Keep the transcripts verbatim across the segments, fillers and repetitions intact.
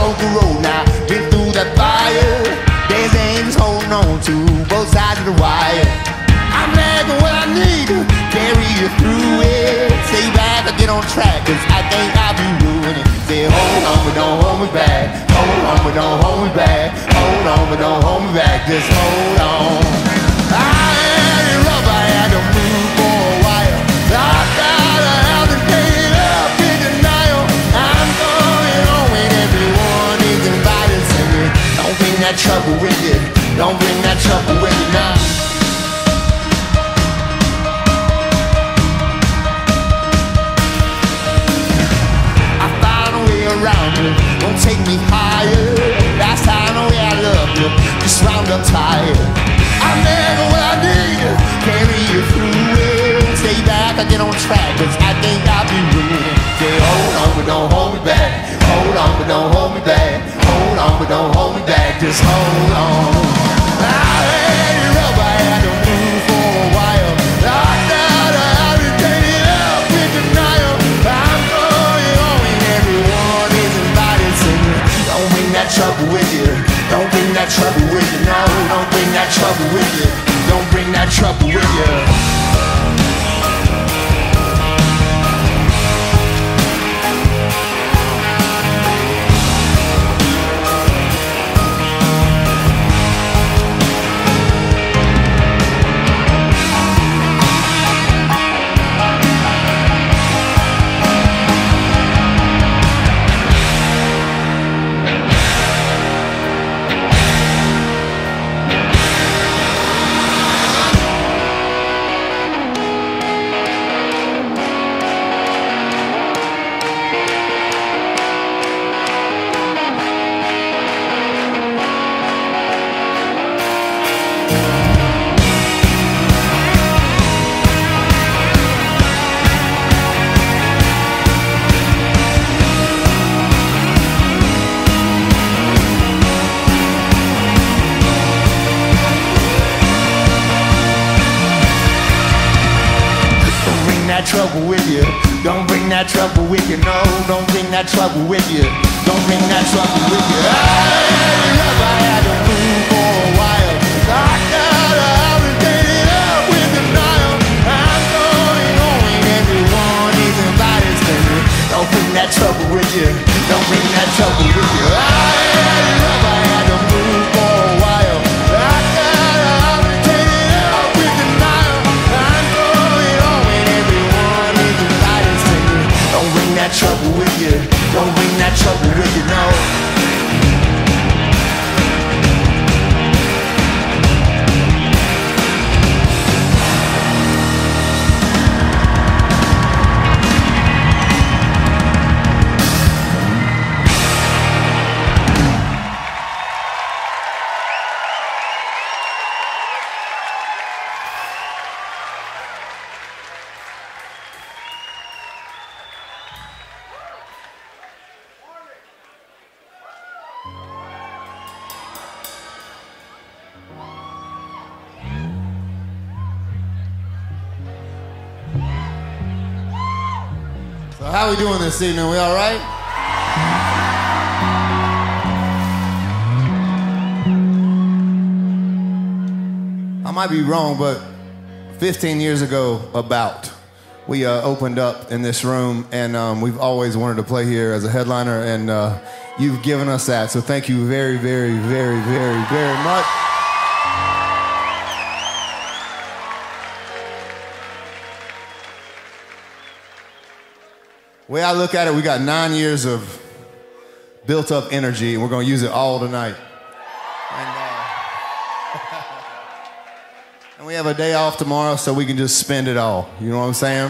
broke the road now, been through that fire. There's angels holding on to both sides of the wire. I'm asking what I need to carry you through it. Stay back or get on track, cause I think I'll be ruining it. Say hold on but don't hold me back. Hold on but don't hold me back. Hold on but don't hold me back. Just hold on. I had it rough, I had to move for a while. I got a house and paid up in denial. I'm going home and everyone is invited. Say don't bring that trouble with you. Don't bring that trouble with you now. Around you, don't take me higher. Last time, oh yeah, I loved you, just round up tired. I'm never what I need to carry you through it. Stay back, I get on track, cause I think I'll be ruined. Say hold on, but don't hold me back. Hold on, but don't hold me back. Hold on, but don't hold me back. Just hold on. I had it rough, I had to move for a while. I got a house and take it up in denial. I'm going home and everyone is invited. Singing, don't bring that trouble with you. Don't bring that trouble with you. No, don't bring that trouble with you. Don't bring that trouble with you. Trouble with you, don't bring that trouble with you. No, don't bring that trouble with you. Don't bring that trouble with you. I love, I had to move for a while. I got a house and paid it up with denial. I'm going home and everyone is invited. Singing, don't bring that trouble with you. Don't bring that trouble with you. I love, I had to move for a while. I got a house and paid it up with denial. I'm going home and everyone is invited. Singing, don't bring that trouble with you. Don't bring that trouble with you, no. How we doing this evening? We all right? I might be wrong, but fifteen years ago, about, we uh, opened up in this room, and um, we've always wanted to play here as a headliner, and uh, you've given us that. So thank you very, very, very, very, very much. The way I look at it, we got nine years of built-up energy, and we're going to use it all tonight. And, uh, and we have a day off tomorrow, so we can just spend it all. You know what I'm saying?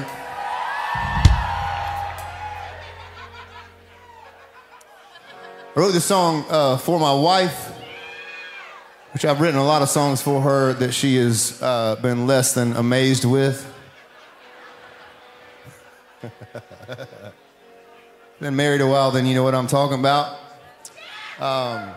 I wrote this song uh, for my wife, which I've written a lot of songs for her that she has uh, been less than amazed with. Been married a while, then you know what I'm talking about. Um,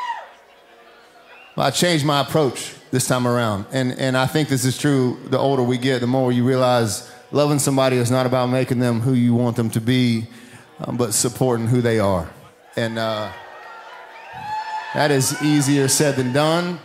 I changed my approach this time around, and and I think this is true. The older we get, the more you realize loving somebody is not about making them who you want them to be, um, but supporting who they are. And uh, That is easier said than done.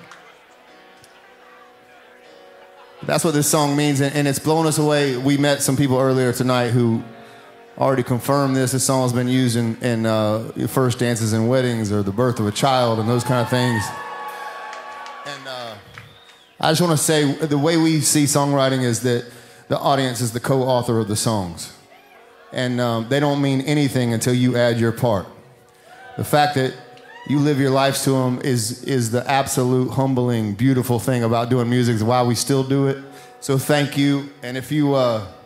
That's what this song means, and it's blown us away. We met some people earlier tonight who already confirmed this. This song has been used in, in uh, first dances and weddings or the birth of a child and those kind of things. And uh, I just want to say, the way we see songwriting is that the audience is the co-author of the songs. And um, they don't mean anything until you add your part. The fact that you live your lives to them is, is the absolute humbling, beautiful thing about doing music, is why we still do it. So thank you. And if you... Uh,